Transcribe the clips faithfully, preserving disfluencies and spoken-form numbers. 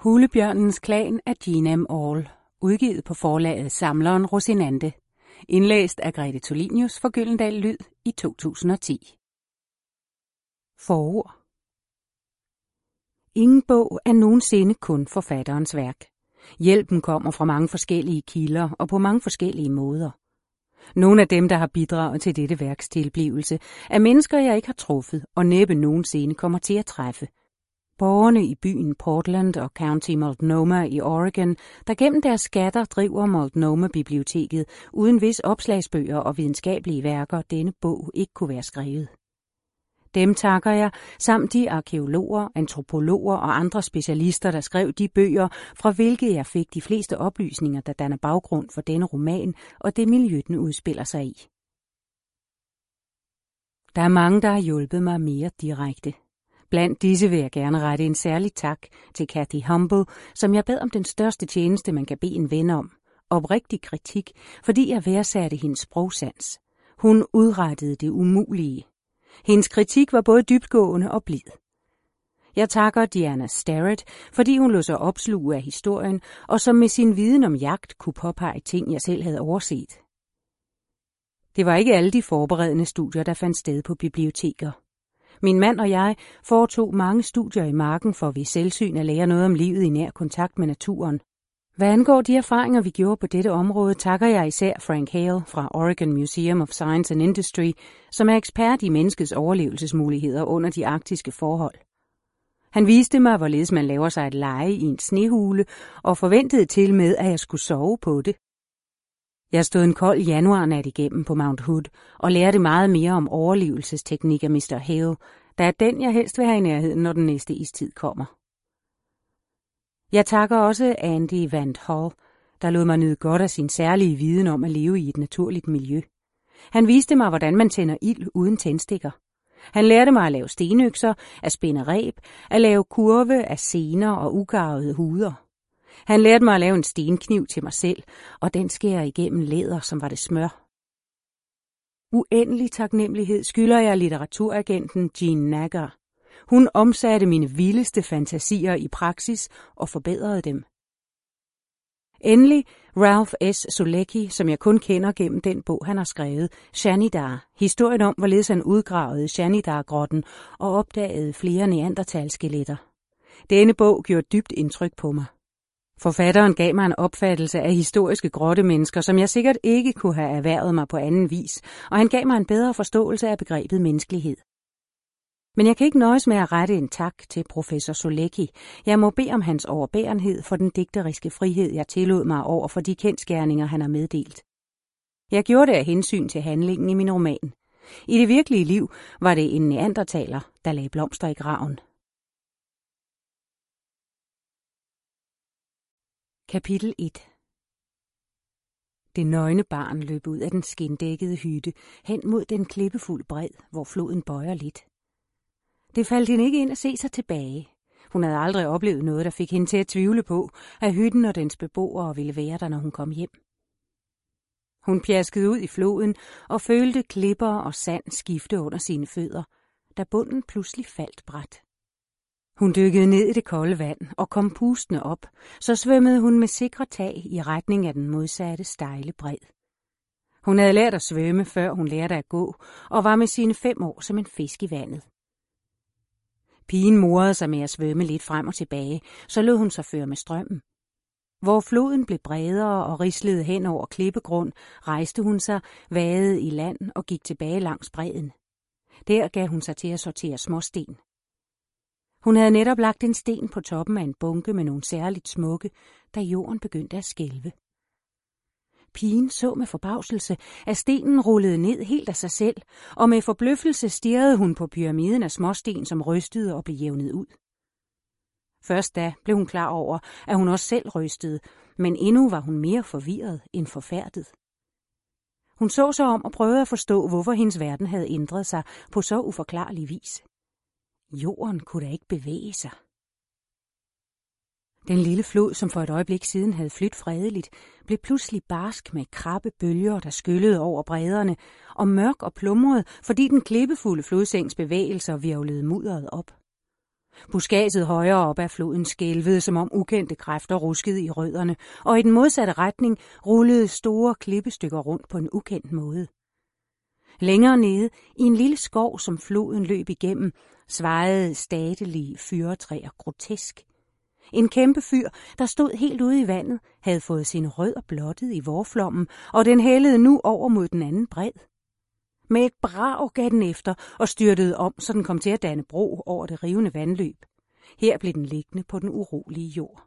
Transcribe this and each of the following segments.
Hulebjørnens klan af Jean M. Auel, udgivet på forlaget Samleren Rosinante. Indlæst af Grete Tulinius for Gyldendal Lyd i to tusind og ti. Forord. Ingen bog er nogensinde kun forfatterens værk. Hjælpen kommer fra mange forskellige kilder og på mange forskellige måder. Nogle af dem, der har bidraget til dette værks tilblivelse, er mennesker, jeg ikke har truffet og næppe nogensinde kommer til at træffe. Borgerne i byen Portland og County Multnomah i Oregon, der gennem deres skatter driver Multnomah-biblioteket, uden hvis opslagsbøger og videnskabelige værker denne bog ikke kunne være skrevet. Dem takker jeg, samt de arkæologer, antropologer og andre specialister, der skrev de bøger, fra hvilke jeg fik de fleste oplysninger, der danner baggrund for denne roman og det miljø, den udspiller sig i. Der er mange, der har hjulpet mig mere direkte. Blandt disse vil jeg gerne rette en særlig tak til Kathy Humble, som jeg bad om den største tjeneste, man kan bede en ven om. Oprigtig kritik, fordi jeg værdsatte hendes sprogsans. Hun udrettede det umulige. Hendes kritik var både dybtgående og blid. Jeg takker Diana Starrett, fordi hun lod sig opsluge af historien, og som med sin viden om jagt kunne påpege ting, jeg selv havde overset. Det var ikke alle de forberedende studier, der fandt sted på biblioteker. Min mand og jeg foretog mange studier i marken for ved selvsyn at lære noget om livet i nær kontakt med naturen. Hvad angår de erfaringer, vi gjorde på dette område, takker jeg især Frank Hale fra Oregon Museum of Science and Industry, som er ekspert i menneskets overlevelsesmuligheder under de arktiske forhold. Han viste mig, hvorledes man laver sig et leje i en snehule, og forventede til med, at jeg skulle sove på det. Jeg stod en kold januarnat igennem på Mount Hood og lærte meget mere om overlevelsesteknik af mister Hale, der er den, jeg helst vil have i nærheden, når den næste istid kommer. Jeg takker også Andy Van Hall, der lod mig nyde godt af sin særlige viden om at leve i et naturligt miljø. Han viste mig, hvordan man tænder ild uden tændstikker. Han lærte mig at lave stenøkser, at spænde reb, at lave kurve af sener og ugarvede huder. Han lærte mig at lave en stenkniv til mig selv, og den skærer igennem læder, som var det smør. Uendelig taknemmelighed skylder jeg litteraturagenten Jean Naggar. Hun omsatte mine vildeste fantasier i praksis og forbedrede dem. Endelig Ralph S. Solecki, som jeg kun kender gennem den bog, han har skrevet, Shanidar, historien om, hvorledes han udgravede Shanidar-grotten og opdagede flere neandertalskeletter. Denne bog gjorde dybt indtryk på mig. Forfatteren gav mig en opfattelse af historiske grottemennesker, som jeg sikkert ikke kunne have erhvervet mig på anden vis, og han gav mig en bedre forståelse af begrebet menneskelighed. Men jeg kan ikke nøjes med at rette en tak til professor Solecki. Jeg må bede om hans overbærenhed for den digteriske frihed, jeg tillod mig over for de kendsgerninger, han har meddelt. Jeg gjorde det af hensyn til handlingen i min roman. I det virkelige liv var det en neandertaler, der lagde blomster i graven. Kapitel et. Det nøgne barn løb ud af den skindækkede hytte hen mod den klippefuld bred, hvor floden bøjer lidt. Det faldt hende ikke ind at se sig tilbage. Hun havde aldrig oplevet noget, der fik hende til at tvivle på, at hytten og dens beboere ville være der, når hun kom hjem. Hun pjaskede ud i floden og følte klipper og sand skifte under sine fødder, da bunden pludselig faldt brat. Hun dykkede ned i det kolde vand og kom pustende op, så svømmede hun med sikre tag i retning af den modsatte stejle bred. Hun havde lært at svømme, før hun lærte at gå, og var med sine fem år som en fisk i vandet. Pigen morede sig med at svømme lidt frem og tilbage, så lod hun sig føre med strømmen. Hvor floden blev bredere og rislede hen over klippegrund, rejste hun sig, vadede i land og gik tilbage langs bredden. Der gav hun sig til at sortere småsten. Hun havde netop lagt en sten på toppen af en bunke med nogle særligt smukke, da jorden begyndte at skælve. Pigen så med forbavselse, at stenen rullede ned helt af sig selv, og med forbløffelse stirrede hun på pyramiden af småsten, som rystede og blev jævnet ud. Først da blev hun klar over, at hun også selv rystede, men endnu var hun mere forvirret end forfærdet. Hun så sig om og prøvede at forstå, hvorfor hendes verden havde ændret sig på så uforklarlig vis. Jorden kunne da ikke bevæge sig. Den lille flod, som for et øjeblik siden havde flydt fredeligt, blev pludselig barsk med krappe bølger, der skyllede over bredderne, og mørk og plumret, fordi den klippefulde flodsengs bevægelser hvirvlede mudderet op. Buskadset højere op ad floden skælvede, som om ukendte kræfter ruskede i rødderne, og i den modsatte retning rullede store klippestykker rundt på en ukendt måde. Længere nede, i en lille skov, som floden løb igennem, svajede statelige fyrretræer grotesk. En kæmpe fyr, der stod helt ude i vandet, havde fået sine rødder blottet i vårflommen, og den hældede nu over mod den anden bred. Med et brag gav den efter og styrtede om, så den kom til at danne bro over det rivende vandløb. Her blev den liggende på den urolige jord.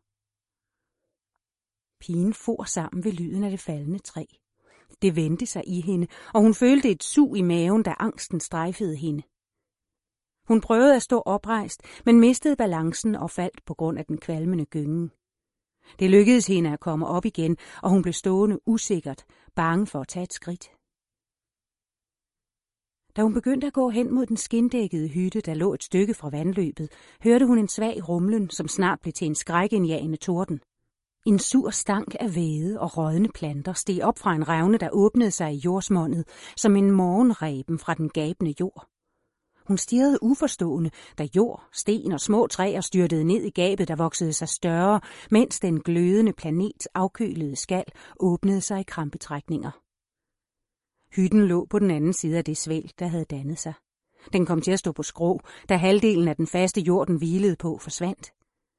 Pigen for sammen ved lyden af det faldende træ. Det vendte sig i hende, og hun følte et sug i maven, da angsten strejfede hende. Hun prøvede at stå oprejst, men mistede balancen og faldt på grund af den kvalmende gyngen. Det lykkedes hende at komme op igen, og hun blev stående usikkert, bange for at tage et skridt. Da hun begyndte at gå hen mod den skindækkede hytte, der lå et stykke fra vandløbet, hørte hun en svag rumlen, som snart blev til en skrækindjagende torden. En sur stank af væde og rådne planter steg op fra en revne, der åbnede sig i jordsmondet, som en morgenreben fra den gabende jord. Hun stirrede uforstående, da jord, sten og små træer styrtede ned i gabet, der voksede sig større, mens den glødende planets afkølede skal åbnede sig i krampetrækninger. Hytten lå på den anden side af det svæl, der havde dannet sig. Den kom til at stå på skrå, da halvdelen af den faste jord, den hvilede på, forsvandt.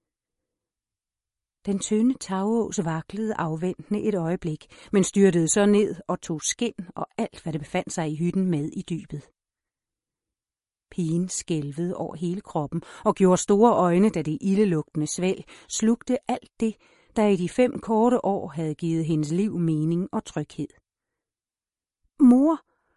Den tynde tagås vaklede afventende et øjeblik, men styrtede så ned og tog skind og alt, hvad det befandt sig i hytten, med i dybet. Pigen skælvede over hele kroppen og gjorde store øjne, da det ildelugtende svæl slugte alt det, der i de fem korte år havde givet hendes liv mening og tryghed. Mor,